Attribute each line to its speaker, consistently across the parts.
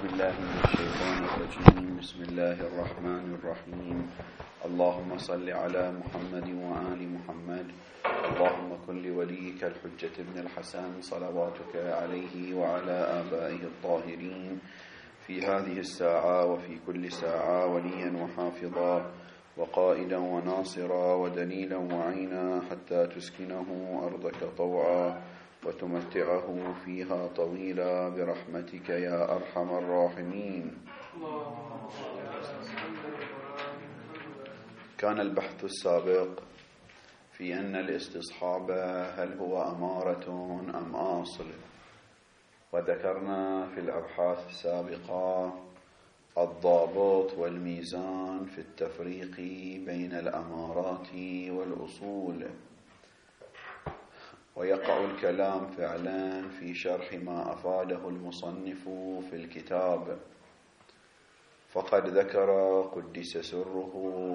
Speaker 1: بالله من الشيطان الرجيم. بسم الله الرحمن الرحيم. اللهم صل على محمد وآل محمد. اللهم كن لوليك الحجة ابن الحسن صلواتك عليه وعلى آبائه الطاهرين في هذه الساعة وفي كل ساعة وليا وحافظا وقائدا وناصرا ودليلا وعينا حتى تسكنه أرضك طوعا وتمتعه فيها طويلا برحمتك يا أرحم الراحمين. كان البحث السابق في أن الاستصحاب هل هو أمارة أم أصل، وذكرنا في الأبحاث السابقة الضابط والميزان في التفريق بين الأمارات والأصول. ويقع الكلام فعلا في شرح ما أفاده المصنف في الكتاب، فقد ذكر قدس سره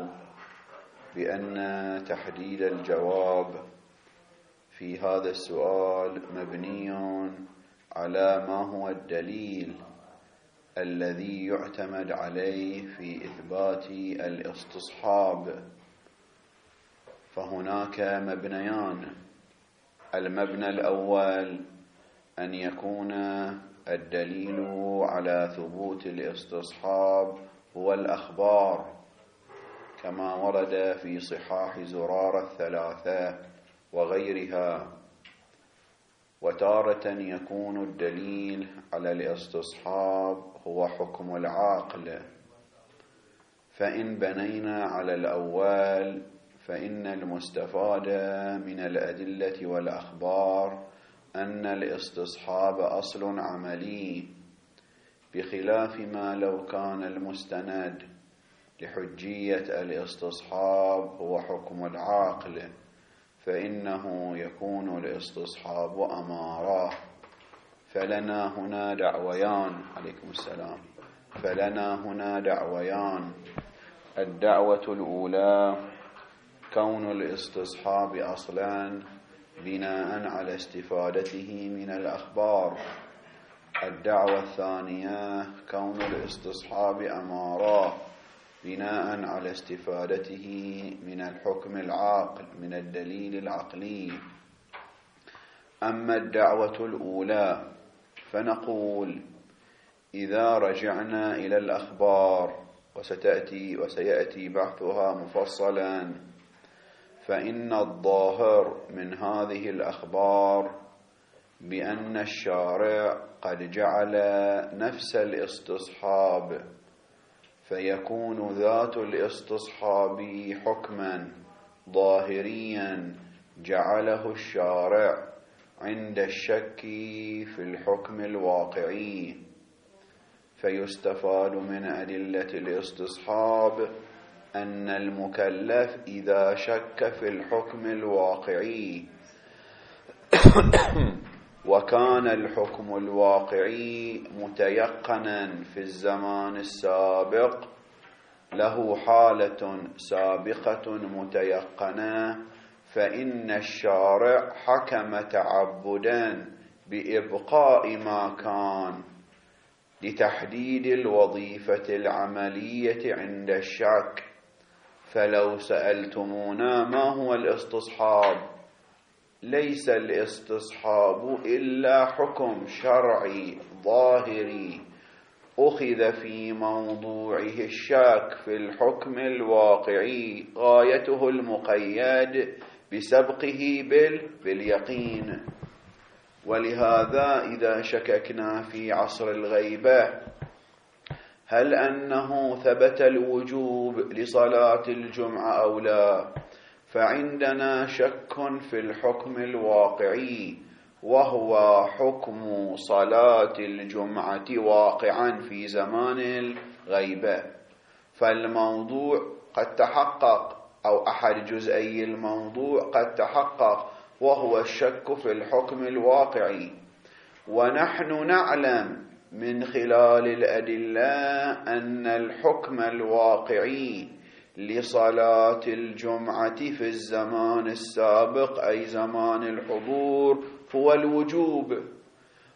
Speaker 1: بأن تحديد الجواب في هذا السؤال مبني على ما هو الدليل الذي يعتمد عليه في إثبات الاستصحاب. فهناك مبنيان: المبنى الأول أن يكون الدليل على ثبوت الاستصحاب هو الأخبار كما ورد في صحاح زرارة الثلاثة وغيرها، وتارة يكون الدليل على الاستصحاب هو حكم العقل. فإن بنينا على الأول فإن المستفاد من الأدلة والأخبار أن الاستصحاب أصل عملي، بخلاف ما لو كان المستند لحجية الاستصحاب هو حكم العقل، فإنه يكون الاستصحاب أمارة. فلنا هنا دعويان. عليكم السلام. فلنا هنا دعويان: الدعوة الأولى كون الاستصحاب أصلا بناء على استفادته من الأخبار. الدعوة الثانية كون الاستصحاب أمارة بناء على استفادته من الحكم العاقل من الدليل العقلي. أما الدعوة الأولى فنقول إذا رجعنا إلى الأخبار، وسيأتي بحثها مفصلا، فإن الظاهر من هذه الأخبار بأن الشارع قد جعل نفس الاستصحاب، فيكون ذات الاستصحاب حكما ظاهريا جعله الشارع عند الشك في الحكم الواقعي. فيستفاد من أدلة الاستصحاب أن المكلف إذا شك في الحكم الواقعي وكان الحكم الواقعي متيقنا في الزمان السابق، له حالة سابقة متيقنة، فإن الشارع حكم تعبدا بإبقاء ما كان لتحديد الوظيفة العملية عند الشك. فلو سألتمونا ما هو الاستصحاب، ليس الاستصحاب إلا حكم شرعي ظاهري أخذ في موضوعه الشك في الحكم الواقعي، غايته المقيد بسبقه باليقين. ولهذا إذا شككنا في عصر الغيبة هل أنه ثبت الوجوب لصلاة الجمعة أو لا، فعندنا شك في الحكم الواقعي، وهو حكم صلاة الجمعة واقعا في زمان الغيبة. فالموضوع قد تحقق، أو أحد جزئي الموضوع قد تحقق، وهو الشك في الحكم الواقعي. ونحن نعلم من خلال الأدلة أن الحكم الواقعي لصلاة الجمعة في الزمان السابق أي زمان الحضور هو الوجوب،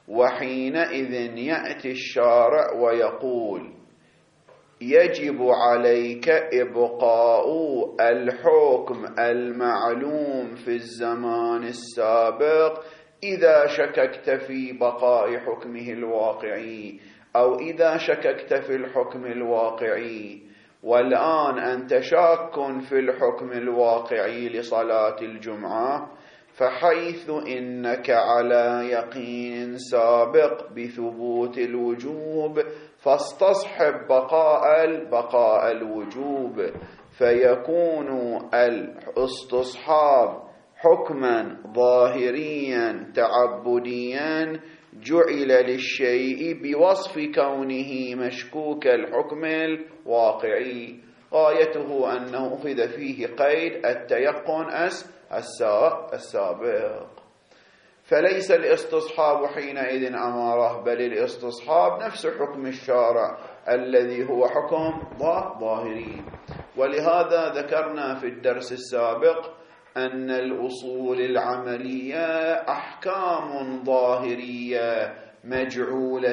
Speaker 1: وحينئذ يأتي الشارع ويقول يجب عليك إبقاء الحكم المعلوم في الزمان السابق إذا شككت في بقاء حكمه الواقعي، أو إذا شككت في الحكم الواقعي. والآن أنت شاك في الحكم الواقعي لصلاة الجمعة، فحيث إنك على يقين سابق بثبوت الوجوب فاستصحب بقاء الوجوب، فيكون الاستصحاب حكما ظاهريا تعبديا جعل للشيء بوصف كونه مشكوك الحكم الواقعي، غايته أنه أخذ فيه قيد التيقن السابق. فليس الاستصحاب حينئذ أمارة، بل الاستصحاب نفس حكم الشارع الذي هو حكم ظاهري. ولهذا ذكرنا في الدرس السابق أن الأصول العملية أحكام ظاهرية مجعولة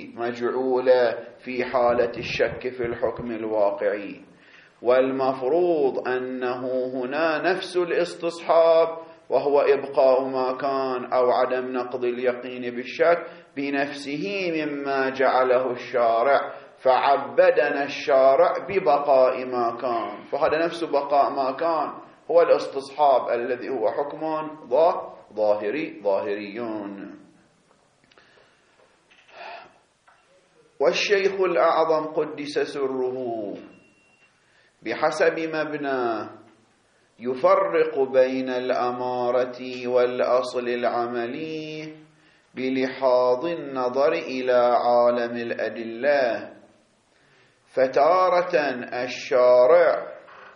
Speaker 1: في حالة الشك في الحكم الواقعي، والمفروض أنه هنا نفس الاستصحاب، وهو إبقاء ما كان أو عدم نقض اليقين بالشك بنفسه مما جعله الشارع، فعبدنا الشارع ببقاء ما كان، فهذا نفس بقاء ما كان هو الاستصحاب الذي هو حكم ظاهريون. والشيخ الأعظم قدس سره بحسب مبناه يفرق بين الأمارة والأصل العملي بلحاظ النظر إلى عالم الأدلة. فتارة الشارع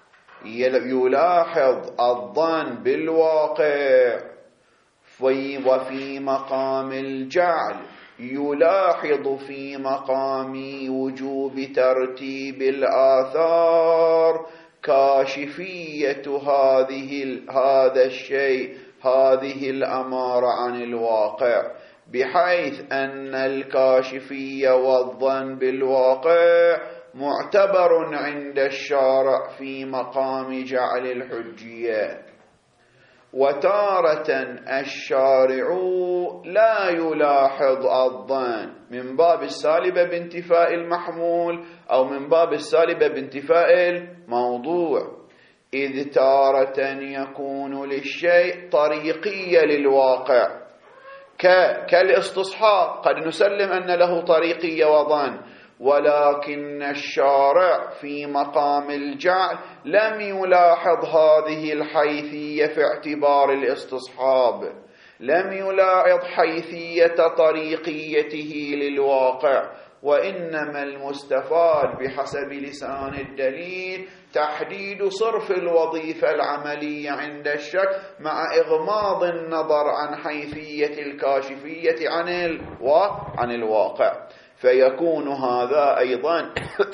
Speaker 1: يلاحظ الظن بالواقع، وفي مقام الجعل يلاحظ في مقام وجوب ترتيب الآثار كاشفية هذا الشيء، هذه الأمارة عن الواقع، بحيث أن الكاشفية والظن بالواقع معتبر عند الشارع في مقام جعل الحجية. وتارة الشارع لا يلاحظ الظن من باب السالبة بانتفاء المحمول أو من باب السالبة بانتفاء الموضوع، إذ تارة يكون للشيء طريقية للواقع كالاستصحاب، قد نسلم أن له طريقية وظن، ولكن الشارع في مقام الجعل لم يلاحظ هذه الحيثية في اعتبار الاستصحاب، لم يلاحظ حيثية طريقيته للواقع، وإنما المستفاد بحسب لسان الدليل تحديد صرف الوظيفة العملية عند الشك مع إغماض النظر عن حيثية الكاشفية عن الواقع، فيكون هذا أيضا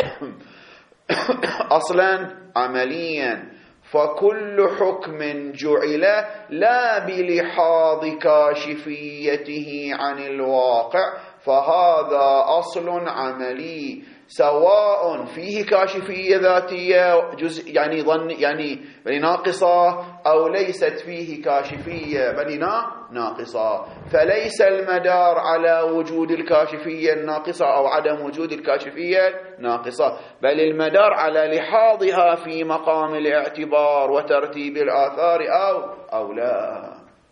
Speaker 1: أصلا عمليا. فكل حكم جعل لا بلحاظ كاشفيته عن الواقع فهذا أصل عملي، سواء فيه كاشفية ذاتية يعني ظن يعني ناقصة، أو ليست فيه كاشفية بل ناقصة. فليس المدار على وجود الكاشفية الناقصة أو عدم وجود الكاشفية الناقصة، بل المدار على لحاظها في مقام الاعتبار وترتيب الآثار أو لا.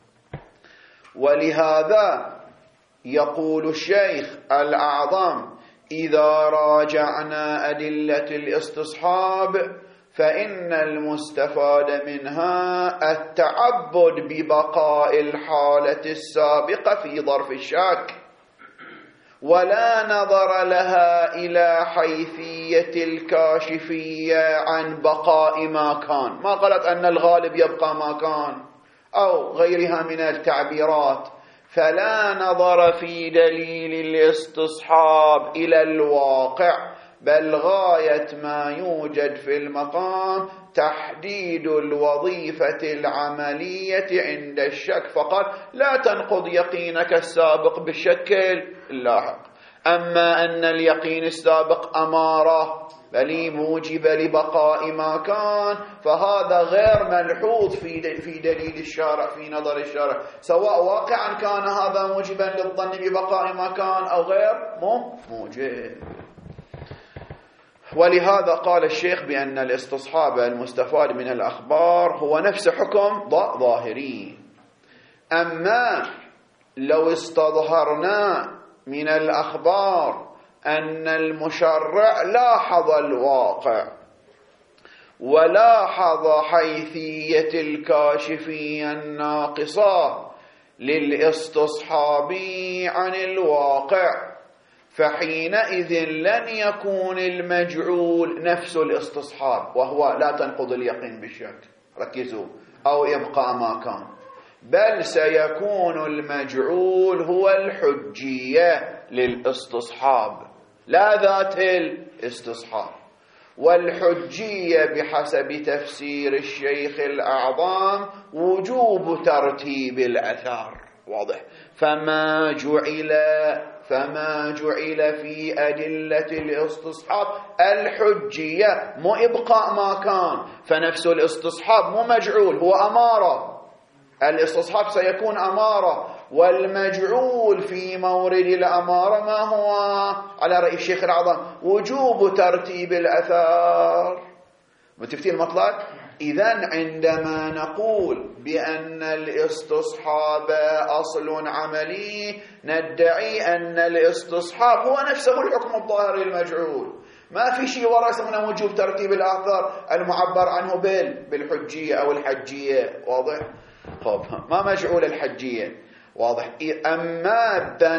Speaker 1: ولهذا يقول الشيخ الأعظم إذا راجعنا أدلة الاستصحاب فإن المستفاد منها التعبد ببقاء الحالة السابقة في ظرف الشك، ولا نظر لها إلى حيثية الكاشفية عن بقاء ما كان. ما قالت أن الغالب يبقى ما كان أو غيرها من التعبيرات، فلا نظر في دليل الاستصحاب إلى الواقع بل غاية ما يوجد في المقام تحديد الوظيفة العملية عند الشك فقط، لا تنقض يقينك السابق بالشك اللاحق. أما أن اليقين السابق أمارة بل موجب لبقاء ما كان، فهذا غير ملحوظ في دليل الشارع، في نظر الشارع، سواء واقعا كان هذا موجبا للظن ببقاء ما كان أو غير موجب. ولهذا قال الشيخ بأن الاستصحاب المستفاد من الأخبار هو نفس حكم ظاهري. أما لو استظهرنا من الأخبار أن المشرع لاحظ الواقع ولاحظ حيثية الكاشفية الناقصة للاستصحاب عن الواقع، فحينئذ لن يكون المجعول نفس الاستصحاب، وهو لا تنقض اليقين بالشك، ركزوا، أو يبقى ما كان، بل سيكون المجعول هو الحجية للاستصحاب لا ذات الاستصحاب. والحجية بحسب تفسير الشيخ الأعظم وجوب ترتيب الأثار، واضح؟ فما جعل في أدلة الاستصحاب الحجية، مو إبقاء ما كان، فنفس الاستصحاب مو مجعول، هو أمارة. الاستصحاب سيكون أمارة، والمجعول في مورد الأمارة ما هو؟ على رأي الشيخ الأعظم وجوب ترتيب الأثار. متفتين المطلب؟ إذن عندما نقول بأن الاستصحاب أصل عملي، ندعي أن الاستصحاب هو نفسه الحكم الظاهري المجعول، ما في شيء وراء اسمه وجوب ترتيب الآثار المعبر عنه بالحجية أو الحجية، واضح؟ خب ما مجعول الحجية، واضح؟ أما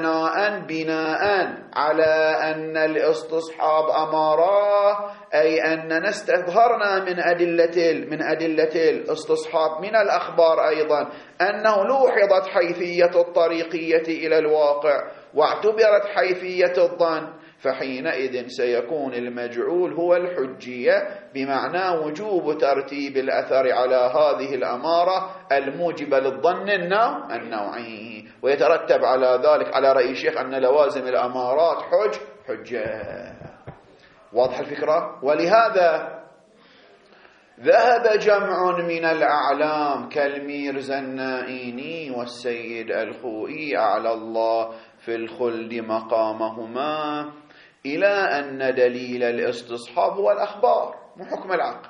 Speaker 1: بناء على أن الاستصحاب أمارة، أي أننا استظهرنا من أدلة الاستصحاب من الأخبار أيضا أنه لوحظت حيثية الطريقية إلى الواقع واعتبرت حيثية الظن، فحينئذ سيكون المجعول هو الحجية، بمعنى وجوب ترتيب الأثر على هذه الأمارة الموجبة للظن النوعي، ويترتب على ذلك على رأي الشيخ أن لوازم الأمارات حجة. واضح الفكرة؟ ولهذا ذهب جمع من الأعلام كالميرزا النائيني والسيد الخوئي أعلى الله في الخلد مقامهما إلى أن دليل الاستصحاب هو الأخبار مو حكم العقل،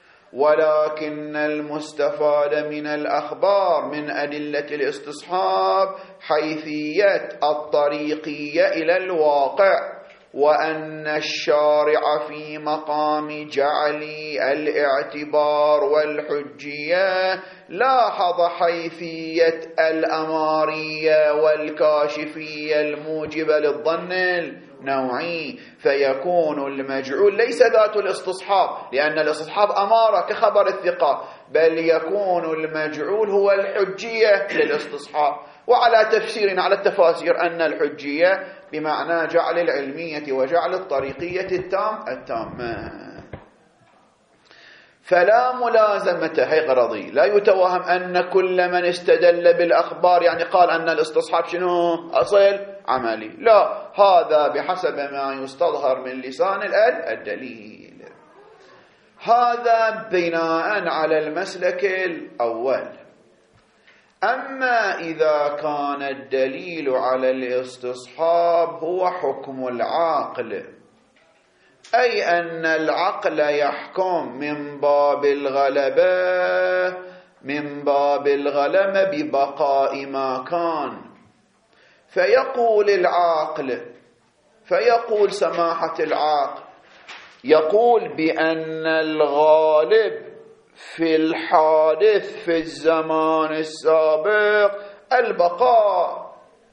Speaker 1: ولكن المستفاد من الأخبار من أدلة الاستصحاب حيثية الطريقية إلى الواقع، وأن الشارع في مقام جعل الاعتبار والحجية لاحظ حيثية الأمارية والكاشفية الموجبة للظن النوعي، فيكون المجعول ليس ذات الاستصحاب، لأن الاستصحاب أمارة كخبر الثقة، بل يكون المجعول هو الحجية للاستصحاب. وعلى تفسيرنا على التفاسير أن الحجية بمعنى جعل العلمية وجعل الطريقية التامة. فلا ملازمة، هي غرضي، لا يتوهم أن كل من استدل بالأخبار يعني قال أن الاستصحاب شنو أصل عملي، لا، هذا بحسب ما يستظهر من لسان الدليل. هذا بناء على المسلك الأول. أما إذا كان الدليل على الاستصحاب هو حكم العقل، أي أن العقل يحكم من باب الغلبة ببقاء ما كان، فيقول العاقل، فيقول سماحة العاقل، يقول بأن الغالب في الحادث في الزمان السابق البقاء،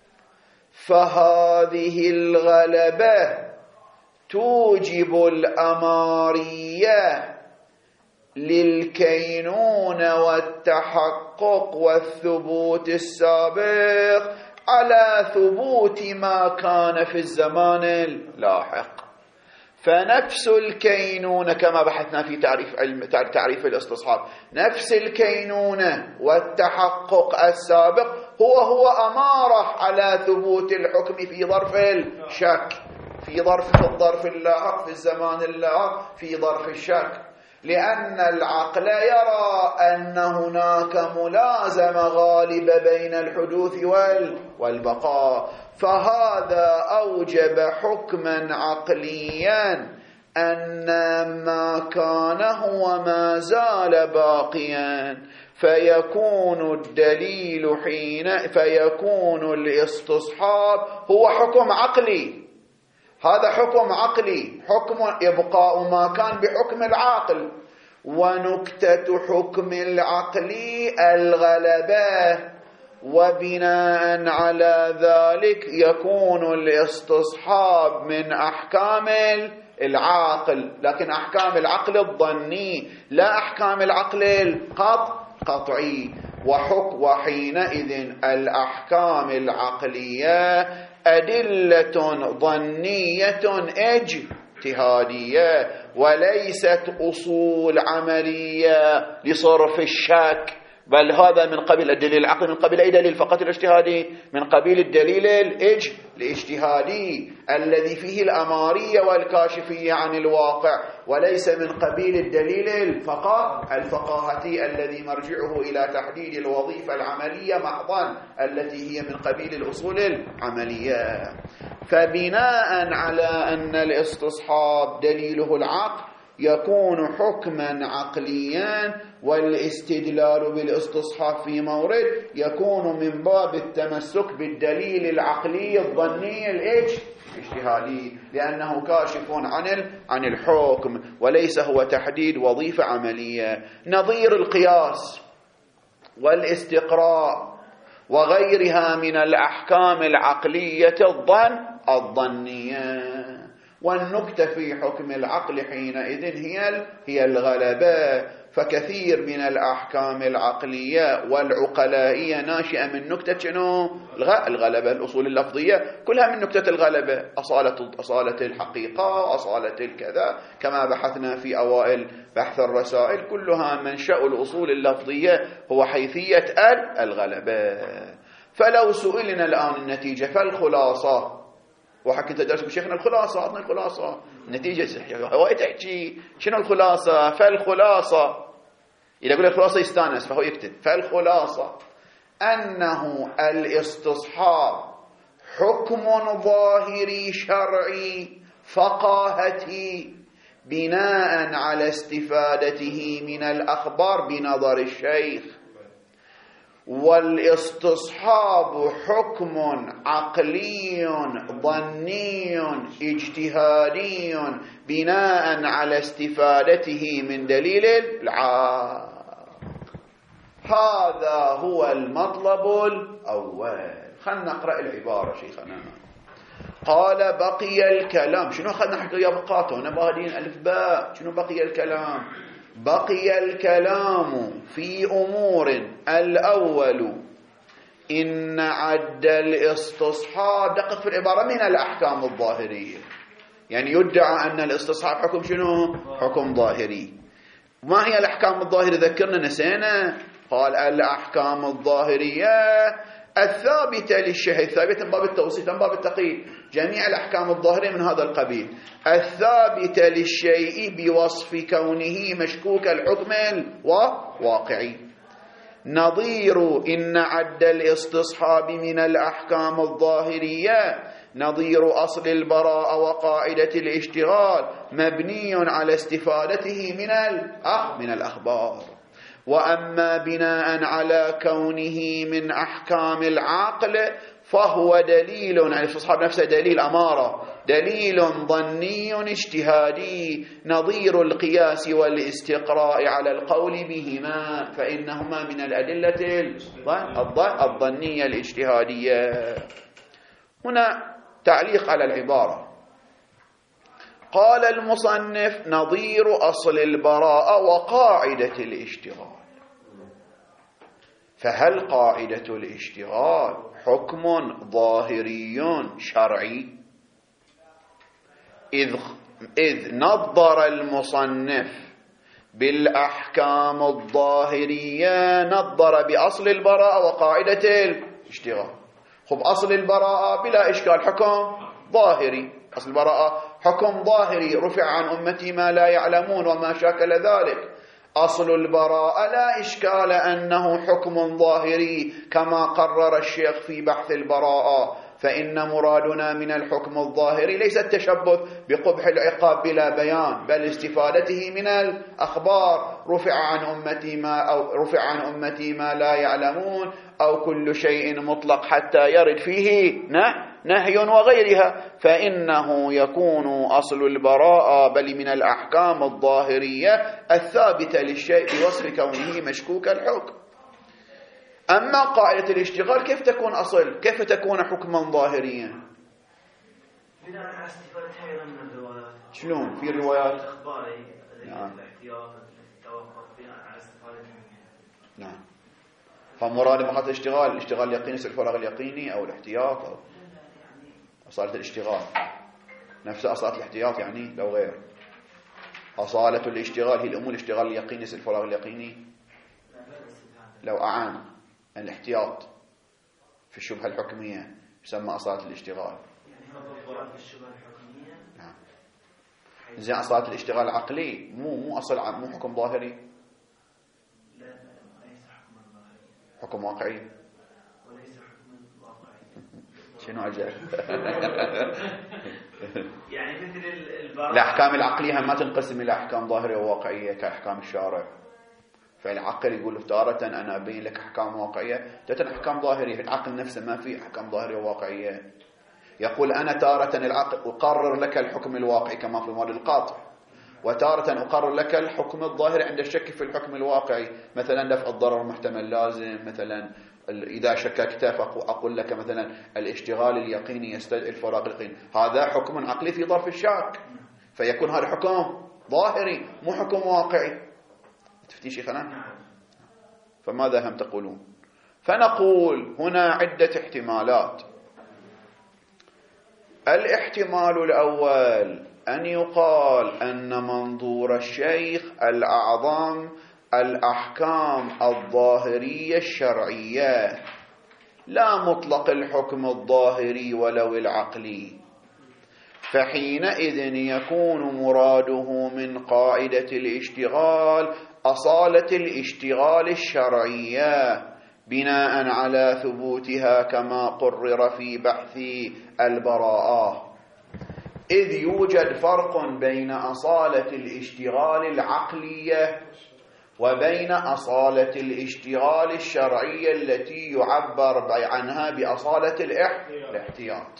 Speaker 1: فهذه الغلبة توجب الأمارية للكينون والتحقق والثبوت السابق على ثبوت ما كان في الزمان اللاحق. فنفس الكينونة كما بحثنا في تعريف الاستصحاب، نفس الكينونة والتحقق السابق هو أمارة على ثبوت الحكم في ظرف الشك، في الظرف اللاحق، في الزمان اللاحق، في ظرف الشك، لأن العقل يرى أن هناك ملازمة غالبة بين الحدوث والبقاء، فهذا أوجب حكما عقليا أن ما كان هو ما زال باقيا، فيكون الدليل فيكون الاستصحاب هو حكم عقلي. هذا حكم عقلي، حكم إبقاء ما كان بحكم العاقل، ونكتة حكم العقل الغلبة، وبناء على ذلك يكون الاستصحاب من أحكام العاقل، لكن أحكام العقل الظني لا أحكام العقل القطعي. وحينئذ الأحكام العقلية أدلة ظنية اجتهادية، وليست أصول عملية لصرف الشك، بل هذا من قبيل الدليل العقلي، من قبيل أي دليل فقط الاجتهادي، من قبيل الدليل الاجتهادي الذي فيه الأمارية والكاشفية عن الواقع، وليس من قبيل الدليل الفقاهتي الذي مرجعه إلى تحديد الوظيفة العملية محضا، التي هي من قبيل الأصول العملية. فبناء على أن الاستصحاب دليله العقل يكون حكما عقليا، والاستدلال بالاستصحاب في مورد يكون من باب التمسك بالدليل العقلي الظني الاجتهادي، لأنه كاشف عن الحكم وليس هو تحديد وظيفة عملية. نظير القياس والاستقراء وغيرها من الأحكام العقلية الظنية. والنكتة في حكم العقل حينئذ هي الغلبة، فكثير من الأحكام العقلية والعقلائية ناشئة من نكتة شنو؟ الغلبة. الأصول اللفظية كلها من نكتة الغلبة، أصالة الحقيقة، أصالة الكذا، كما بحثنا في أوائل بحث الرسائل، كلها منشأ الأصول اللفظية هو حيثية الغلبة. فلو سئلنا الآن النتيجة فالخلاصة، وحكيت درس بشيخنا الخلاصة، عطنا الخلاصة، النتيجة هو تحكي شنو الخلاصة؟ فالخلاصة إذا يقول الخلاصة يستانس فهو يكتب فالخلاصة أنه الاستصحاب حكم ظاهري شرعي فقاهتي بناء على استفادته من الأخبار بنظر الشيخ، والاستصحاب حكم عقلي ظني اجتهادي بناء على استفادته من دليل العقل. هذا هو المطلب الأول. خلنا نقرأ العبارة شيخنا. قال بقي الكلام. شنو أخذنا حكي يبقاته نبادين ألف باء. شنو بقي الكلام؟ بقي الكلام في أمور. الأول إن عد الاستصحاب، دقق في العبارة، من الأحكام الظاهرية، يعني يدعى أن الاستصحاب حكم شنو؟ حكم ظاهري. ما هي الأحكام الظاهرية؟ ذكرنا نسينا. قال الأحكام الظاهرية الثابتة للشيء، الثابتة من باب التوصيف من باب التقييد، جميع الأحكام الظاهرية من هذا القبيل، الثابتة للشيء بوصف كونه مشكوك الحكم الواقعي. نظير إن عد الاستصحاب من الأحكام الظاهرية نظير أصل البراءة وقاعدة الاشتغال مبني على استفادته من الأخبار. وأما بناء على كونه من أحكام العقل فهو دليل، يعني الاستصحاب نفسه دليل أمارة، دليل ظني اجتهادي نظير القياس والاستقراء على القول بهما، فإنهما من الأدلة الظنية الاجتهادية. هنا تعليق على العبارة. قال المصنف نظير أصل البراءة وقاعدة الاشتغال. فهل قاعدة الاشتغال حكم ظاهري شرعي؟ إذ إذ نظر المصنف بالأحكام الظاهرية نظر بأصل البراءة وقاعدة الاشتغال. خب أصل البراءة بلا إشكال حكم ظاهري، أصل البراءة حكم ظاهري، رفع عن أمتي ما لا يعلمون وما شاكل ذلك. أصل البراءة لا إشكال أنه حكم ظاهري كما قرر الشيخ في بحث البراءة، فإن مرادنا من الحكم الظاهري ليس التشبث بقبح العقاب بلا بيان، بل استفادته من الأخبار. رفع عن أمتي ما لا يعلمون، أو كل شيء مطلق حتى يرد فيه نهي وغيرها، فإنه يكون أصل البراءة بل من الأحكام الظاهرية الثابتة للشيء بوصف كونه مشكوك الحكم. أما قاعدة الاشتغال كيف تكون أصل؟ كيف تكون حكما ظاهريا؟
Speaker 2: بناء على استفادتها أيضا من الروايات.
Speaker 1: شلون في الروايات؟
Speaker 2: أخباري
Speaker 1: نعم.
Speaker 2: الاحتياط التوقف بناء على استفادتها منها.
Speaker 1: نعم. فمراد مقاطع الاشتغال اليقيني الفراغ اليقيني أو الاحتياط أو أصالة الاشتغال نفس أصالة الاحتياط يعني لو غير أصالة الاشتغال هي الأمور الاشتغال اليقيني الفراغ اليقيني لو أعان الاحتياط في الشبهة الحكمية يسمى أصالة الاشتغال.
Speaker 2: يعني هذا الضرر في الشبهة الحكمية.
Speaker 1: نعم. زي أصالة الاشتغال العقلي مو أصل مو حكم ظاهري.
Speaker 2: لا ليس حكما ظاهري.
Speaker 1: حكم واقعي.
Speaker 2: وليس حكما واقعي.
Speaker 1: شنو أجل؟
Speaker 2: يعني مثل البراءة.
Speaker 1: الأحكام العقلية ما تنقسم إلى أحكام ظاهرية وواقعية كأحكام الشارع. فالعقل يقول تارة أنا أبين لك أحكام واقعية، تارة أحكام ظاهرية. العقل نفسه ما في أحكام ظاهرية وواقعية. يقول أنا تارة العقل أقرر لك الحكم الواقعي كما في المواد القاطع، وتارة أقرر لك الحكم الظاهري عند الشك في الحكم الواقعي. مثلا دفع الضرر محتمل لازم، مثلا إذا شككت فأقول لك مثلا الاشتغال اليقيني يستدعي الفراغ اليقيني، هذا حكم عقلي في ظرف الشك، فيكون هذا حكم ظاهري مو حكم واقعي. تفتي شيخنا؟ فماذا هم تقولون؟ فنقول هنا عدة احتمالات. الاحتمال الأول أن يقال أن منظور الشيخ الأعظم الأحكام الظاهرية الشرعية لا مطلق الحكم الظاهري ولو العقلي، فحينئذ يكون مراده من قاعدة الاشتغال أصالة الاشتغال الشرعية بناء على ثبوتها كما قرر في بحث البراءة. إذ يوجد فرق بين أصالة الاشتغال العقلية وبين أصالة الاشتغال الشرعية التي يعبر عنها بأصالة الاحتياط.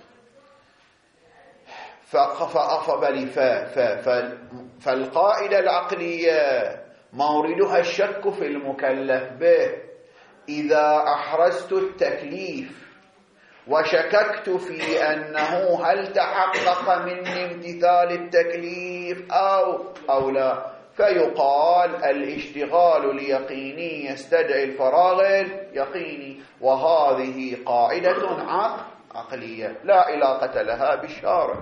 Speaker 1: فالقاعدة العقلية موردها الشك في المكلف به. إذا أحرزت التكليف وشككت في أنه هل تحقق مني امتثال التكليف أو لا، فيقال الاشتغال اليقيني يستدعي الفراغ اليقيني، وهذه قاعدة عقلية لا علاقة لها بالشارع.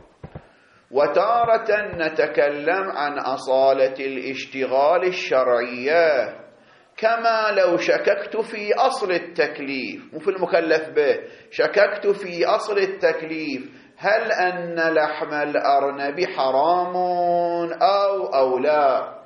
Speaker 1: وتارة نتكلم عن أصالة الاشتغال الشرعية، كما لو شككت في أصل التكليف مو في المكلف به، شككت في أصل التكليف هل أن لحم الأرنب حرام أو لا،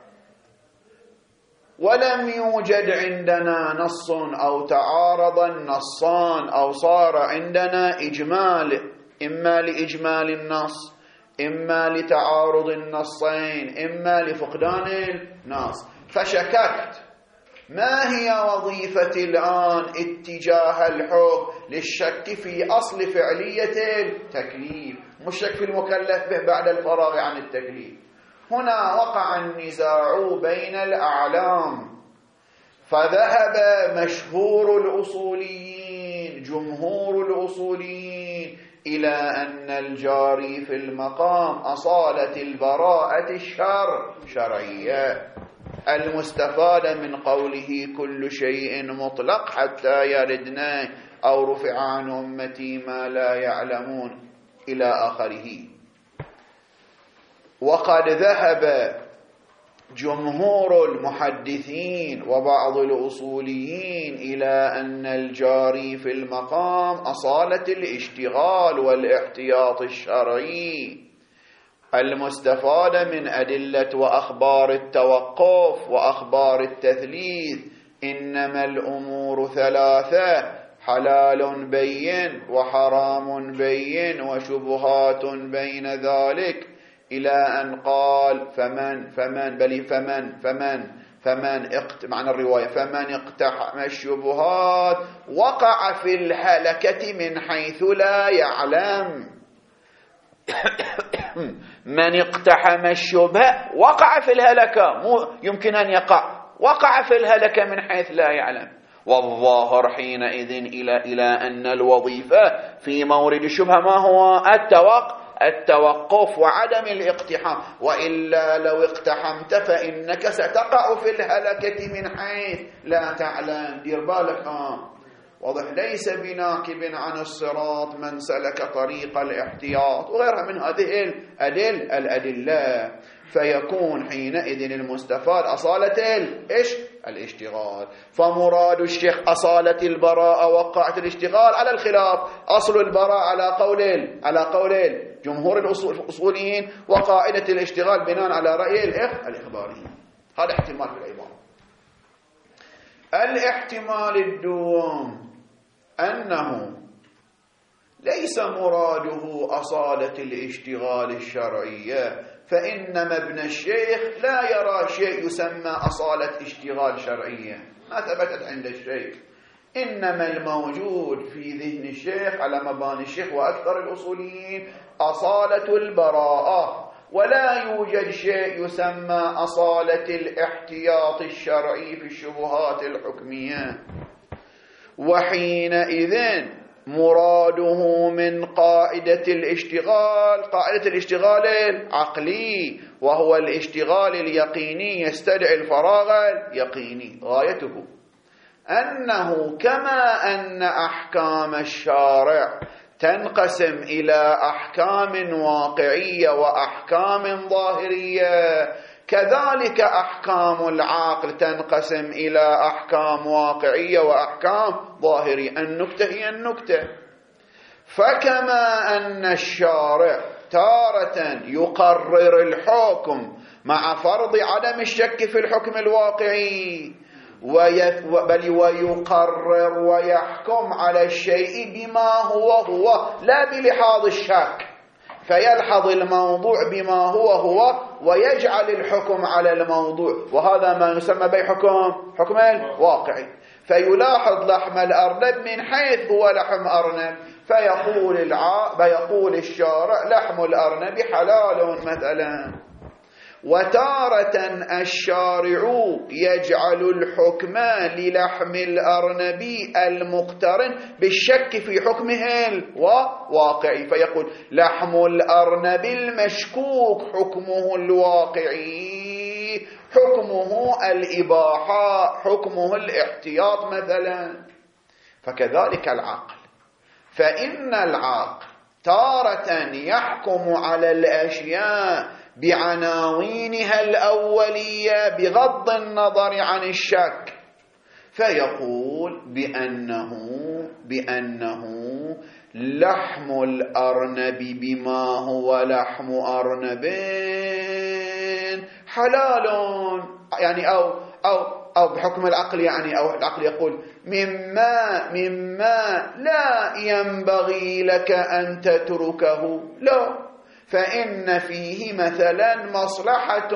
Speaker 1: ولم يوجد عندنا نص أو تعارض النصان أو صار عندنا إجمال، إما لإجمال النص إما لتعارض النصين إما لفقدان النص، فشككت. ما هي وظيفتي الآن اتجاه الحكم؟ للشك في أصل فعلية التكليف، مش شك في المكلف به بعد الفراغ عن التكليف. هنا وقع النزاع بين الأعلام، فذهب مشهور الأصوليين جمهور الأصوليين إلى أن الجاري في المقام أصالة البراءة الشرعية المستفاد من قوله كل شيء مطلق حتى يردنا أو رفع عن أمتي ما لا يعلمون إلى آخره. وقد ذهب جمهور المحدثين وبعض الأصوليين إلى أن الجاري في المقام أصالة الاشتغال والاحتياط الشرعي المستفادة من أدلة وأخبار التوقف وأخبار التثليث. إنما الأمور ثلاثة: حلال بين وحرام بين وشبهات بين ذلك، إلى أن قال معنى الرواية فمن اقتحم الشبهات وقع في الهلكة من حيث لا يعلم. من اقتحم الشبهة وقع في الهلكة، مو يمكن أن وقع في الهلكة من حيث لا يعلم. والظاهر حينئذ إلى أن الوظيفة في مورد الشبهة ما هو؟ التوقف وعدم الاقتحام، وإلا لو اقتحمت فإنك ستقع في الهلكة من حيث لا تعلم. دير بالك واضح. ليس بناكب عن الصراط من سلك طريق الاحتياط وغيرها من هذه الأدلة. فيكون حينئذ المستفاد أصالة الاشتغال. فمراد الشيخ أصالة البراءة وقعت الاشتغال على الخلاف. أصل البراءة على قول جمهور الأصوليين، وقاعدة الاشتغال بناء على رأي الإخباري. هذا احتمال في العبارة. الاحتمال الدوم أنه ليس مراده أصالة الاشتغال الشرعية، فإنما ابن الشيخ لا يرى شيء يسمى أصالة اشتغال شرعية، ما ثبتت عند الشيخ. إنما الموجود في ذهن الشيخ على مباني الشيخ وأكثر الأصوليين أصالة البراءة، ولا يوجد شيء يسمى أصالة الاحتياط الشرعي في الشبهات الحكمية. وحينئذ مراده من قاعدة الاشتغال العقلي، وهو الاشتغال اليقيني يستدعي الفراغ اليقيني. غايته أنه كما أن أحكام الشارع تنقسم إلى أحكام واقعية وأحكام ظاهرية، كذلك أحكام العقل تنقسم إلى أحكام واقعية وأحكام ظاهرية. النكتة هي النكتة. فكما أن الشارع تارة يقرر الحكم مع فرض عدم الشك في الحكم الواقعي، بل ويقرر ويحكم على الشيء بما هو لا بلحاظ الشك، فيلحظ الموضوع بما هو ويجعل الحكم على الموضوع، وهذا ما يسمى حكم الواقعي. فيلاحظ لحم الأرنب من حيث هو لحم أرنب، فيقول الشارع لحم الأرنب حلال مثلا. وتارة الشارع يجعل الحكم للحم الأرنب المقترن بالشك في حكمه الواقعي، فيقول لحم الأرنب المشكوك حكمه الواقعي، حكمه الإباحة، حكمه الاحتياط مثلا. فكذلك العقل، فإن العقل تارة يحكم على الأشياء بعناوينها الأولية بغض النظر عن الشك، فيقول بأنه لحم الأرنب بما هو لحم أرنب حلال، يعني أو بحكم العقل، يعني أو العقل يقول مما لا ينبغي لك أن تتركه، لا، فإن فيه مثلا مصلحة،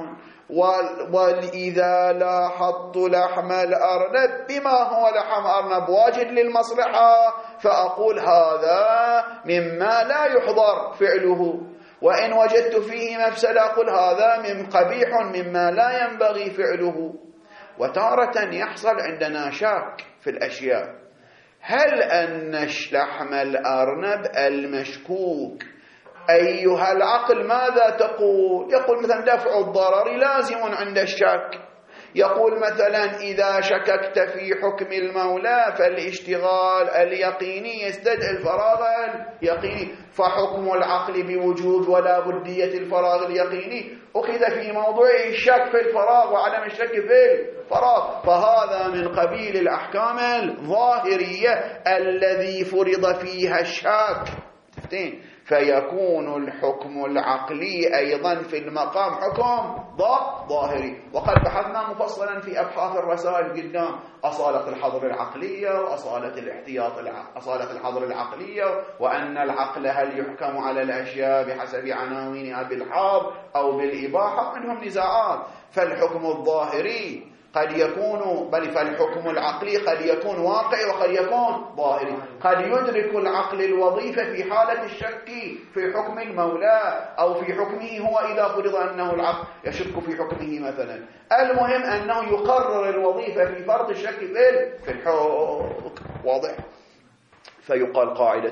Speaker 1: وإذا لاحظت لحم الأرنب بما هو لحم أرنب واجد للمصلحة، فأقول هذا مما لا يحضر فعله، وإن وجدت فيه مفسدة أقول هذا من قبيح مما لا ينبغي فعله. وتارة يحصل عندنا شك في الأشياء، هل أن لحم الأرنب المشكوك أيها العقل ماذا تقول؟ يقول مثلا دفع الضرر لازم عند الشك، يقول مثلا إذا شككت في حكم المولى فالاشتغال اليقيني يستدعي الفراغ اليقيني، فحكم العقل بوجود ولا بدية الفراغ اليقيني أخذ في موضوع الشك في الفراغ وعدم الشك في الفراغ، فهذا من قبيل الأحكام الظاهرية الذي فرض فيها الشك. فيكون الحكم العقلي أيضا في المقام حكم ظاهري. وقد بحثنا مفصلا في أبحاث الرسائل قدام أصالة الحظر العقلية وأصالة أصالة الحظر العقلية، وأن العقل هل يحكم على الأشياء بحسب عناوينها بالحظر أو بالإباحة، منهم نزاعات. فالحكم الظاهري قد يكون فالحكم العقلي قد يكون واقعي وقد يكون ظاهري. قد يدرك العقل الوظيفة في حالة الشك في حكم المولى أو في حكمه هو إذا فرض أنه العقل يشك في حكمه مثلا. المهم أنه يقرر الوظيفة في فرض الشك في الحكم. واضح؟ فيقال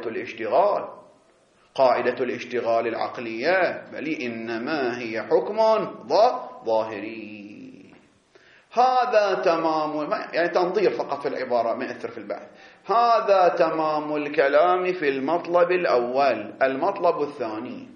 Speaker 1: قاعدة الاشتغال العقلية بل إنما هي حكم ظاهري. هذا تمام، يعني تنظير فقط في العبارة ما يأثر في البحث. هذا تمام الكلام في المطلب الأول. المطلب الثاني: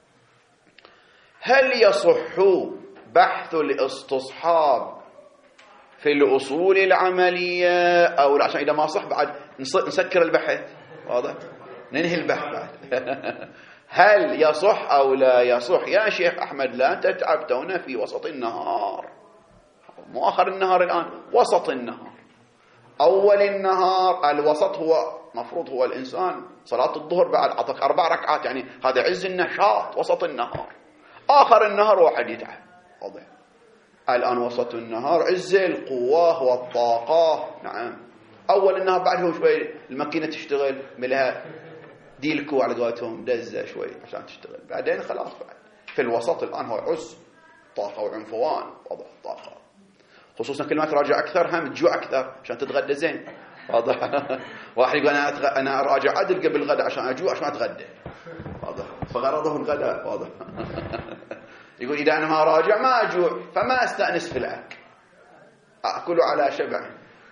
Speaker 1: هل يصح بحث الاستصحاب في الأصول العملية أو لا؟ عشان إذا ما صح بعد نسكر البحث. واضح؟ ننهي البحث بعد. هل يصح أو لا يصح؟ يا شيخ أحمد لا تتعب، تونا في وسط النهار، مو آخر النهار الآن، وسط النهار. أول النهار الوسط هو مفروض هو الإنسان صلاة الظهر بعد عطك 4 ركعات، يعني هذا عز النشاط وسط النهار. آخر النهار واحد يتعب. واضح؟ الآن وسط النهار عز القوة والطاقة. نعم. أول النهار بعد هو شوي الماكينة تشتغل ملها ديلكو على قولتهم دزة شوي عشان تشتغل، بعدين خلاص. بعد في الوسط الآن هو عز طاقة وعنفوان. واضح؟ طاقة، خصوصا كل ما تراجع أكثر هم تجوع أكثر عشان تتغدى زين. واضح؟ واحد يقول أنا أراجع عدل قبل الغداء عشان أجوع عشان أتغدى. واضح؟ فغرضه الغداء. واضح؟ يقول إذا أنا ما أراجع ما أجوع فما أستأنس في الأكل، أأكل على شبع.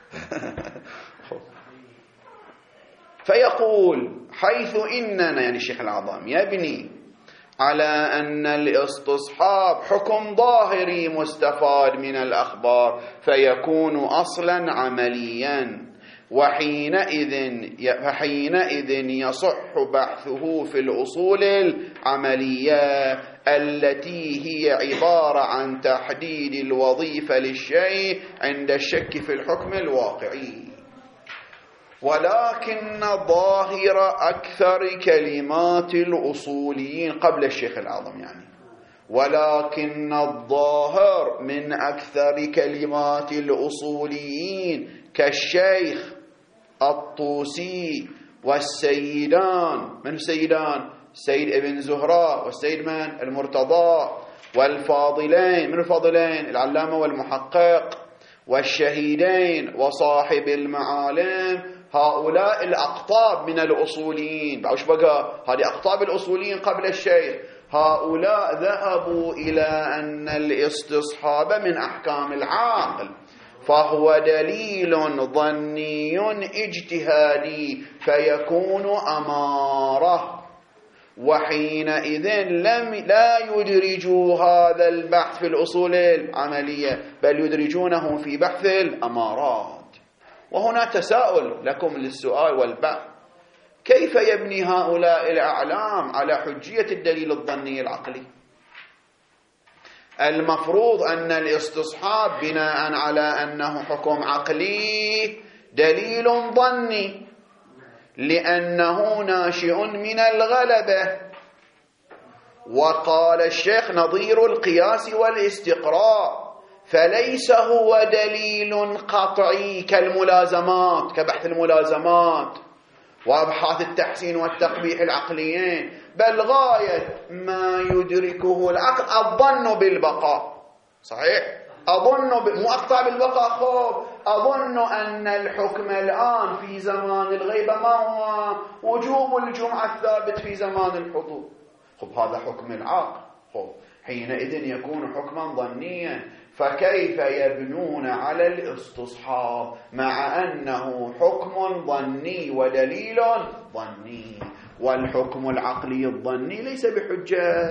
Speaker 1: فيقول حيث إننا، يعني الشيخ العظام يبني على أن الاستصحاب حكم ظاهري مستفاد من الأخبار فيكون أصلا عمليا، فحينئذ يصح بحثه في الأصول العملية التي هي عبارة عن تحديد الوظيفة للشيء عند الشك في الحكم الواقعي. ولكن ظاهر أكثر كلمات الأصوليين قبل الشيخ الأعظم، يعني ولكن الظاهر من أكثر كلمات الأصوليين كالشيخ الطوسي والسيدان. من السيدان؟ سيد ابن زهراء والسيد من؟ المرتضى. والفاضلين. من الفاضلين؟ العلامة والمحقق. والشهيدين وصاحب المعالم. هؤلاء الأقطاب من الأصوليين. بعوش بقى هذه أقطاب الأصوليين قبل الشيخ. هؤلاء ذهبوا إلى أن الاستصحاب من أحكام العقل، فهو دليل ظني اجتهادي فيكون أمارة، وحينئذ لا يدرجوا هذا البحث في الأصول العملية بل يدرجونه في بحث الأمارات. وهنا تساؤل لكم للسؤال والبحث: كيف يبني هؤلاء الأعلام على حجية الدليل الظني العقلي؟ المفروض أن الاستصحاب بناء على أنه حكم عقلي دليل ظني، لأنه ناشئ من الغلبة. وقال الشيخ نظير القياس والاستقراء، فليس هو دليل قطعي كالملازمات، كبحث الملازمات وأبحاث التحسين والتقبيح العقليين، بل غاية ما يدركه العقل الظن بالبقاء. صحيح؟ أظن مو أقطع بالبقاء. خوف أظن أن الحكم الآن في زمان الغيبة ما هو وجوب الجمعة الثابت في زمان الحضور. خب هذا حكم العقل. خب حينئذ يكون حكما ظنيا. فكيف يبنون على الاستصحاب مع أنه حكم ظني ودليل ظني، والحكم العقلي الظني ليس بحجة؟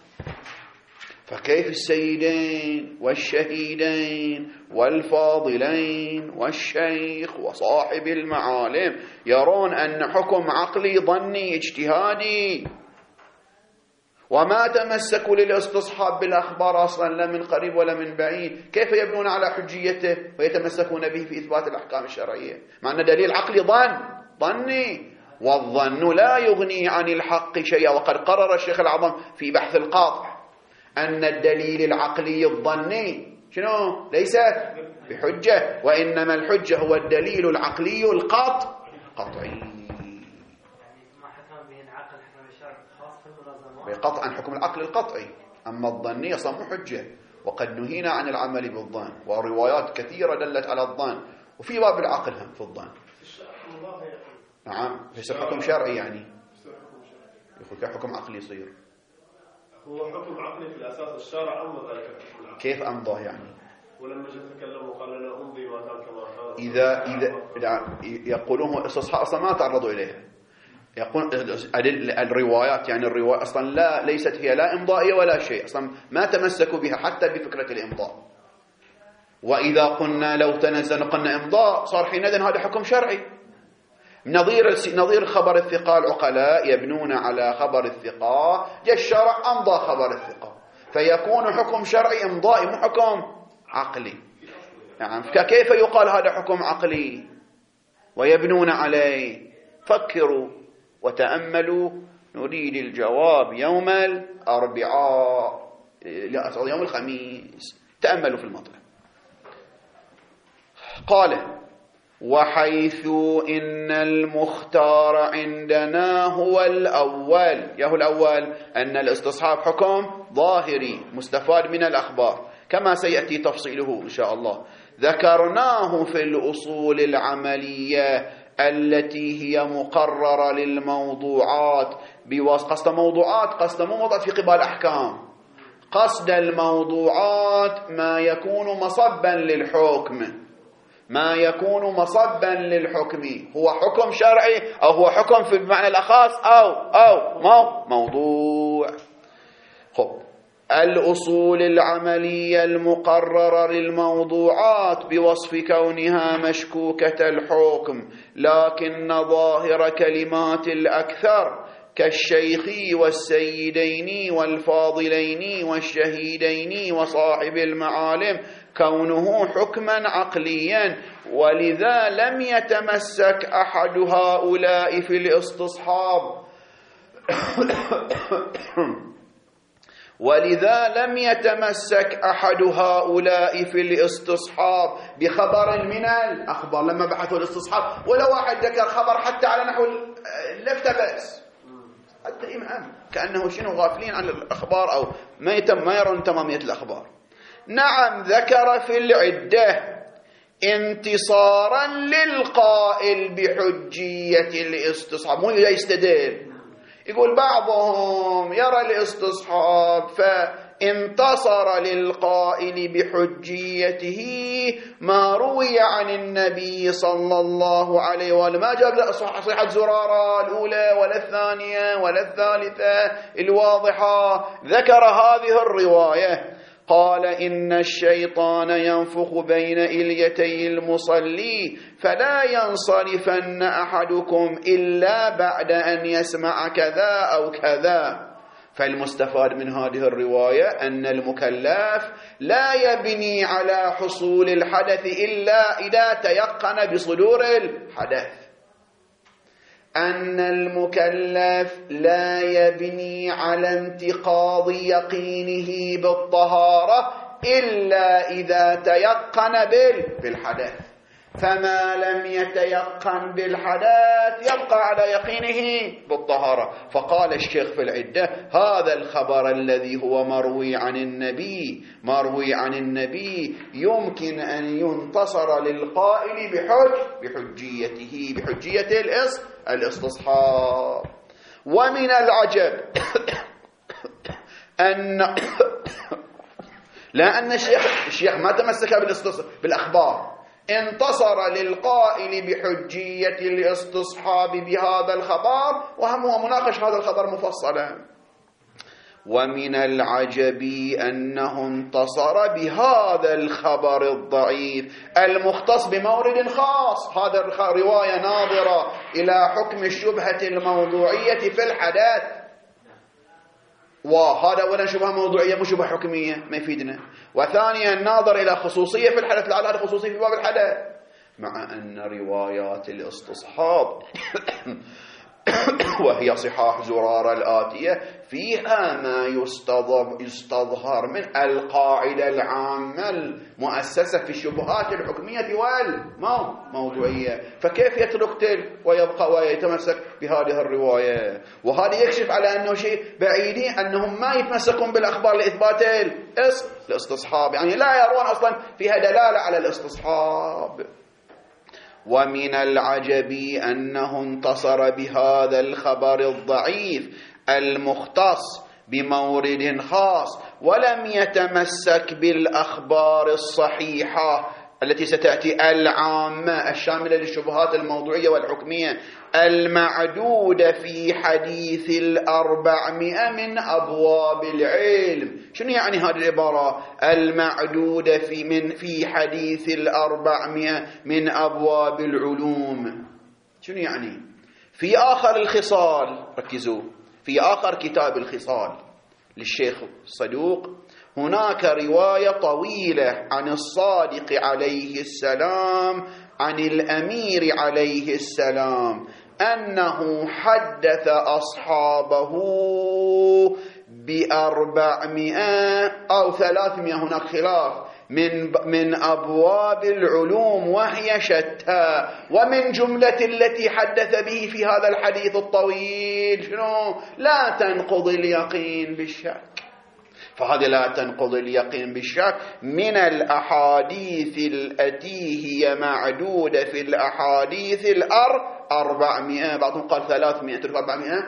Speaker 1: فكيف السيدين والشهيدين والفاضلين والشيخ وصاحب المعالم يرون أن حكم عقلي ظني اجتهادي وما تمسكوا للاستصحاب بالأخبار أصلا لا من قريب ولا من بعيد، كيف يبنون على حجيته ويتمسكون به في إثبات الأحكام الشرعية مع أن دليل عقلي ظني، والظن لا يغني عن الحق شيئا. وقد قرر الشيخ الأعظم في بحث القاطع أن الدليل العقلي الظني شنو؟ ليس بحجة، وإنما الحجة هو الدليل العقلي القطعي. بقطعا حكم العقل القطعي، أما الظني يصم حجة، وقد نهينا عن العمل بالظن، وروايات كثيرة دلت على الظن، وفي باب العقل هم في الظن. نعم، يصير حكم شرعي يعني يقول كحكم عقلي يصير.
Speaker 3: هو حكم عقلي في الأساس الشارع أمضى ذلك الحكم العقلي.
Speaker 1: كيف أمضى يعني؟
Speaker 3: ولما جاء تكلم وقال لنا أمضي ما كان كما كان.
Speaker 1: إذا يقولون استصحاب أصلا ما تعرضوا إليها. يقول الروايات يعني الرواية أصلا ليست هي لا إمضائية ولا شيء، أصلا ما تمسكوا بها حتى بفكرة الإمضاء. وإذا قلنا لو تنزل قلنا إمضاء صار حينئذ هذا حكم شرعي. نظير خبر الثقة، العقلاء يبنون على خبر الثقة، جاء الشرع أمضى خبر الثقة، فيكون حكم شرعي إمضائي مو حكم عقلي. يعني كيف يقال هذا حكم عقلي ويبنون عليه؟ فكروا وتأملوا. نريد الجواب يوم الأربعاء، لا يوم الخميس. تأملوا في المطلب. قال: وحيث إن المختار عندنا هو الأول. يهو الأول أن الاستصحاب حكم ظاهري مستفاد من الأخبار كما سيأتي تفصيله إن شاء الله. ذكرناه في الأصول العملية التي هي مقررة للموضوعات قصد موضوعات، قصد مو موضوعات في قبال أحكام، قصد الموضوعات ما يكون مصبا للحكم، ما يكون مصبا للحكم، هو حكم شرعي أو هو حكم في المعنى الأخص أو موضوع. الأصول العملية المقررة للموضوعات بوصف كونها مشكوكة الحكم، لكن ظاهر كلمات الأكثر كالشيخ والسيدين والفاضلين والشهيدين وصاحب المعالم كونه حكما عقليا، ولذا لم يتمسك أحد هؤلاء في الاستصحاب بخبر من الأخبار لما بحثوا الاستصحاب، ولا واحد ذكر خبر حتى على نحو اللفتة بس، حتى الإمام كأنه شنو غافلين عن الأخبار أو ما يرون تمامية الأخبار. نعم، ذكر في العدة انتصارا للقائل بحجية الاستصحاب، مو يستدل، يقول بعضهم يرى الاستصحاب فانتصر للقائل بحجيته ما روي عن النبي صلى الله عليه وآله، ما جاب صحيحة زرارة الأولى ولا الثانية ولا الثالثة الواضحة، ذكر هذه الرواية. قال: إن الشيطان ينفخ بين إليتي المصلي فلا ينصرفن أحدكم إلا بعد أن يسمع كذا أو كذا. فالمستفاد من هذه الرواية أن المكلف لا يبني على حصول الحدث إلا إذا تيقن بصدور الحدث، أن المكلف لا يبني على انتقاض يقينه بالطهارة إلا إذا تيقن بالحدث، فما لم يتيقن بالحدث يبقى على يقينه بالطهارة. فقال الشيخ في العدة: هذا الخبر الذي هو مروي عن النبي يمكن أن ينتصر للقائل بحجية الاستصحاب. ومن العجب لأن الشيخ ما تمسك بالأخبار، انتصر للقائل بحجية الاستصحاب بهذا الخبر، وهم هو مناقش هذا الخبر مفصلا. ومن العجب أنه انتصر بهذا الخبر الضعيف المختص بمورد خاص. هذا رواية ناظرة إلى حكم الشبهة الموضوعية في الحدث، وهذا أولا شبهة موضوعية مو شبهة حكمية، ما يفيدنا. وثانيا ناظر إلى خصوصية في الحدث، لعل هذه خصوصية في باب الحدث، مع أن روايات الاستصحاب وهي صحاح زرارة الآتية فيها ما يستظهر من القاعدة العامة المؤسسة في الشبهات الحكمية والموضوعية، فكيف يترك تلك ويبقى ويتمسك بهذه الرواية؟ وهذا يكشف على أنه شيء بعيدين، أنهم ما يتمسكون بالأخبار لإثبات الاستصحاب، يعني لا يرون أصلا فيها دلالة على الاستصحاب. ومن العجب أنه انتصر بهذا الخبر الضعيف المختص بمورد خاص، ولم يتمسك بالأخبار الصحيحة التي ستأتي العامة الشاملة للشبهات الموضوعية والحكمية المعدودة في حديث 400 من أبواب العلم. شنو يعني هذه العبارة المعدودة في حديث 400 من أبواب العلوم؟ شنو يعني؟ في آخر الخصال، ركزوا، في آخر كتاب الخصال للشيخ الصدوق هناك رواية طويلة عن الصادق عليه السلام عن الأمير عليه السلام أنه حدث أصحابه ب400 أو 300، هناك خلاف، من أبواب العلوم وهي شتى، ومن جملة التي حدث به في هذا الحديث الطويل شنو؟ لا تنقض اليقين بالشك. فهذه لا تنقض اليقين بالشك من الأحاديث التي هي معدودة في الأحاديث 400، بعضهم قال 300، تلك 400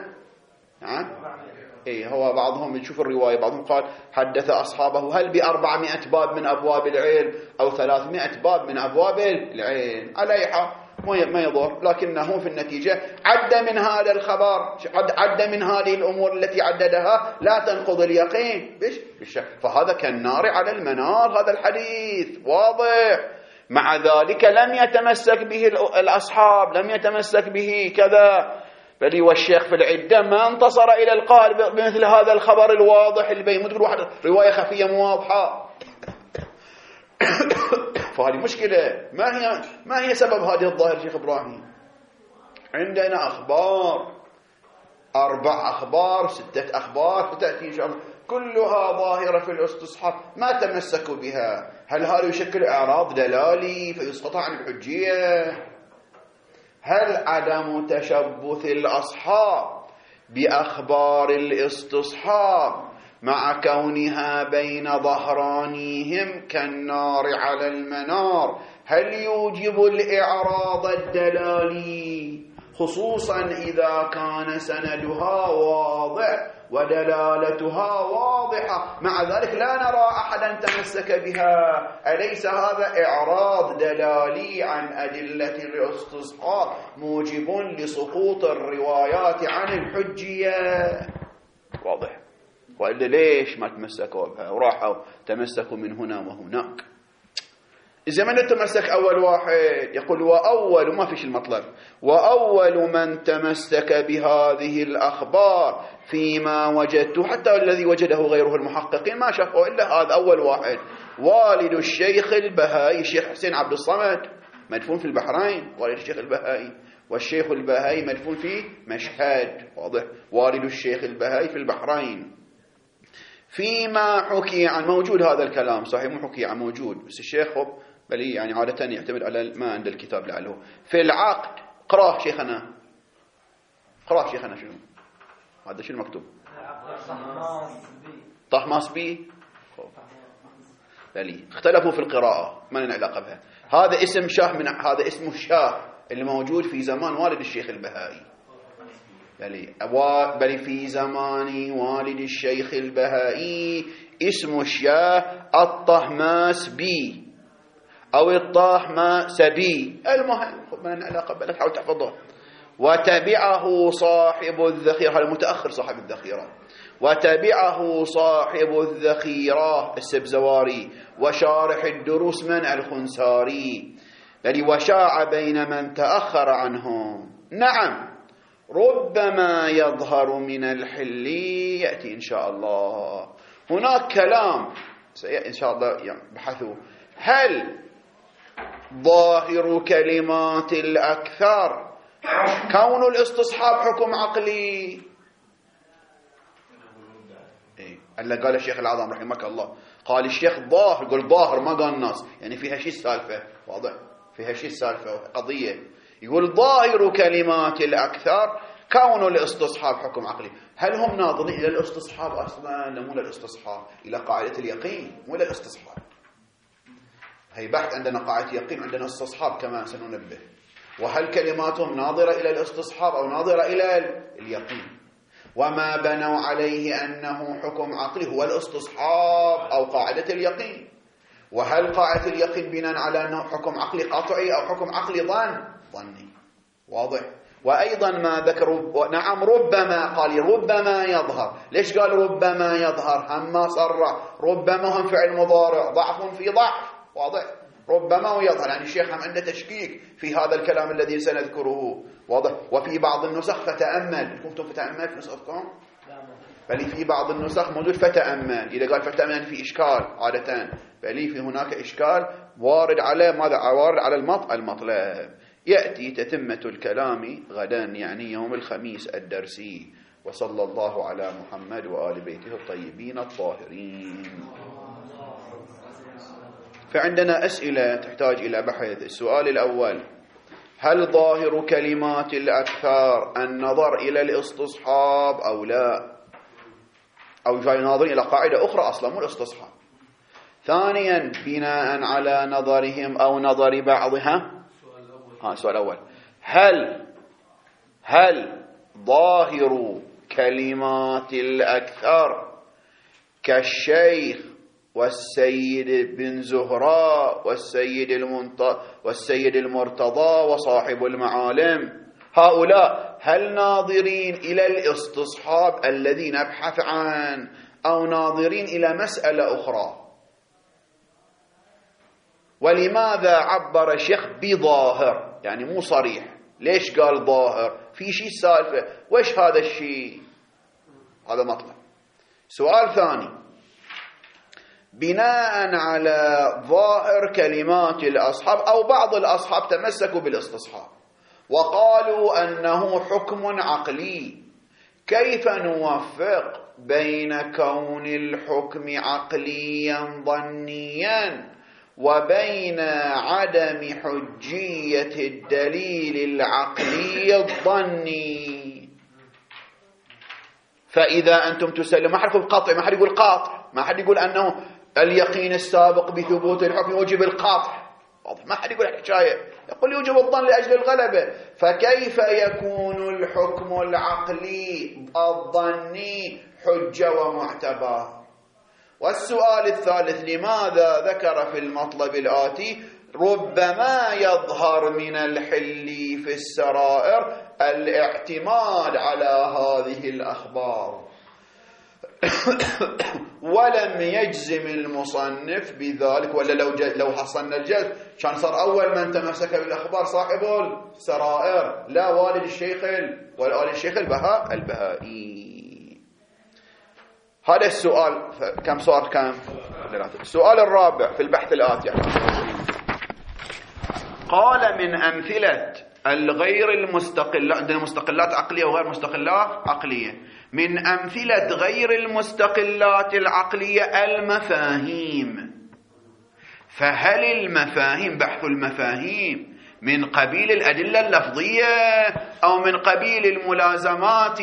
Speaker 1: هو بعضهم يشوف الرواية، بعضهم قال حدث أصحابه هل ب400 باب من أبواب العلم أو 300 باب من أبواب العلم، على أي حال ما يضر، لكنه في النتيجة عد من هذا الخبر، عد من هذه الأمور التي عددها لا تنقض اليقين بالشك، فهذا كالنار على المنار، هذا الحديث واضح. مع ذلك لم يتمسك به الأصحاب، لم يتمسك به كذا، بل والشيخ في العدة ما انتصر إلى القائل بمثل هذا الخبر الواضح البين، مو تقول واحد رواية خفية مو واضحة. فهذه مشكلة. ما هي سبب هذه الظاهرة شيخ إبراهيم؟ عندنا أخبار، 4 أخبار 6 أخبار فتأتي إن شاء الله كلها ظاهرة في الاستصحاب، ما تمسكوا بها. هل هذا يشكل إعراض دلالي فيسقط عن الحجية؟ هل عدم تشبث الأصحاب بأخبار الاستصحاب مع كونها بين ظهرانيهم كالنار على المنار هل يوجب الإعراض الدلالي، خصوصا إذا كان سندها واضح ودلالتها واضحة؟ مع ذلك لا نرى أحدا تمسك بها. أليس هذا إعراض دلالي عن أدلة الاستصحاب موجب لسقوط الروايات عن الحجية؟ واضح. وإلا ليش ما تمسكوا بها وراحوا تمسكوا من هنا وهناك؟ إذا من تمسك أول واحد يقول وأول، ما فيش المطلب، وأول من تمسك بهذه الأخبار فيما وجدته، حتى الذي وجده غيره المحققين ما شافوا إلا هذا أول واحد، والد الشيخ البهائي الشيخ حسين عبد الصمد مدفون في البحرين، والد الشيخ البهائي، والشيخ البهائي مدفون في مشهد، واضح، والد الشيخ البهائي في البحرين. فيما حكي عن، موجود هذا الكلام صحيح، مو حكي عن موجود، بس الشيخ بل يعني عادة يعتمد على ما عند الكتاب لعله. في العقد قراه شيخنا، قراه شيخنا شنو هذا؟ شنو مكتوب؟ طهماس بي. بلي اختلفوا في القراءة، ما لنا علاقة بها. هذا اسم شاه، من هذا اسمه الشاه اللي موجود في زمان والد الشيخ البهائي. بل في زمان والد الشيخ البهائي اسم الشاه الطهماسبي أو الطهماسبي، المهم خذ من العلاقة بلد حاول تحفظه. وتبعه صاحب الذخيرة، هذا المتأخر صاحب الذخيرة، وتبعه صاحب الذخيرة السبزواري، وشارح الدروس من الخنساري، يعني وشاع بين من تأخر عنهم. نعم ربما يظهر من الحل، يأتي إن شاء الله. هناك كلام إن شاء الله يبحثوا، هل ظاهر كلمات الأكثر كون الاستصحاب حكم عقلي؟ اللي قال الشيخ العظام رحمك الله، قال الشيخ ظاهر، يقول ظاهر ما قال الناس، يعني فيها شيء سالفة، واضح فيها شيء سالفة قضية. يقول ظاهر كلمات الأكثر كون الاستصحاب حكم عقلي. هل هم ناظرين إلى الاستصحاب أصلا؟ لا، مو للاستصحاب، إلى قاعدة اليقين، مو للاستصحاب. هي بحث عندنا قاعدة يقين، عندنا استصحاب كما سننبه. وهل كلماتهم ناظرة إلى الاستصحاب أو ناظرة إلى اليقين؟ وما بنوا عليه أنه حكم عقلي هو الاستصحاب أو قاعدة اليقين. وهل قاعدة اليقين بناء على أنه حكم عقلي قطعي أو حكم عقلي ظني؟ واضح. وأيضا ما ذكروا، نعم ربما، قال ربما يظهر. ليش قال ربما يظهر؟ هم ما صرح، ربما هم فعل مضارع، ضعف في ضعف، واضح. ربما ويظهر، يعني الشيخ هم عنده تشكيك في هذا الكلام الذي سنذكره، واضح. وفي بعض النسخ فتأمل، كنتم فتأمل في نسختكم؟ بل في بعض النسخ موجود فتأمل. إذا قال فتأمل في إشكال عادة، بل في هناك إشكال وارد على ماذا؟ وارد على المطلب. يأتي تتمة الكلام غدا، يعني يوم الخميس الدرسي. وصلى الله على محمد وآل بيته الطيبين الطاهرين. فعندنا أسئلة تحتاج إلى بحث. السؤال الأول: هل ظاهر كلمات الأكثر النظر إلى الاستصحاب أو لا؟ أو جاي ناظر إلى قاعدة أخرى أصلا مو الاستصحاب. ثانيا: بناء على نظرهم أو نظر بعضها. السؤال الأول: هل ظاهر كلمات الأكثر كالشيخ والسيد بن زهراء والسيد المرتضى وصاحب المعالم، هؤلاء هل ناظرين إلى الاستصحاب الذي نبحث عنه أو ناظرين إلى مسألة أخرى؟ ولماذا عبر الشيخ بظاهر؟ يعني مو صريح. ليش قال ظاهر؟ في شيء سالفة. وش هذا الشيء؟ هذا مطلب. سؤال ثاني: بناء على ظاهر كلمات الأصحاب أو بعض الأصحاب تمسكوا بالاستصحاب وقالوا أنه حكم عقلي، كيف نوفق بين كون الحكم عقليا ظنيا وبين عدم حجية الدليل العقلي الظني؟ فإذا أنتم تسلموا، ما حد يقول قاطع، ما حد يقول قاطع، ما حد يقول أنه اليقين السابق بثبوت الحكم يوجب القاطع، ما حد يقول الحكاية، يقول يوجب الظن لأجل الغلبة. فكيف يكون الحكم العقلي الظني حجة ومعتبر؟ والسؤال الثالث: لماذا ذكر في المطلب الآتي ربما يظهر من الحل في السرائر الاعتماد على هذه الأخبار ولم يجزم المصنف بذلك؟ ولا لو حصلنا الجزم كان صار أول من تمسك بالأخبار صاحب السرائر، لا والد الشيخ ولا الشيخ البهائي. هذا السؤال. كم سؤال كان؟ السؤال الرابع في البحث الآتي: قال من أمثلة الغير المستقلات، عندنا مستقلات عقلية وغير مستقلات عقلية، من أمثلة غير المستقلات العقلية المفاهيم. فهل المفاهيم، بحث المفاهيم من قبيل الأدلة اللفظية أو من قبيل الملازمات،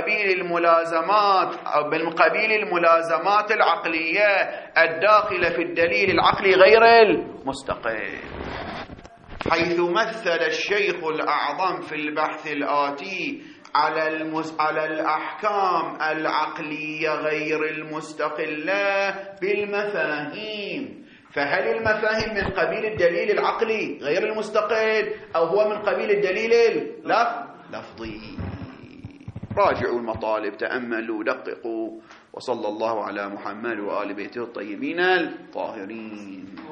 Speaker 1: أو من قبيل الملازمات العقلية الداخلة في الدليل العقلي غير المستقل؟ حيث مثل الشيخ الأعظم في البحث الآتي على الأحكام العقلية غير المستقلة بالمفاهيم. فهل المفاهيم من قبيل الدليل العقلي غير المستقل أو هو من قبيل الدليل اللفظي؟ راجعوا المطالب، تأملوا، دققوا. وصلى الله على محمد وآل بيته الطيبين الطاهرين.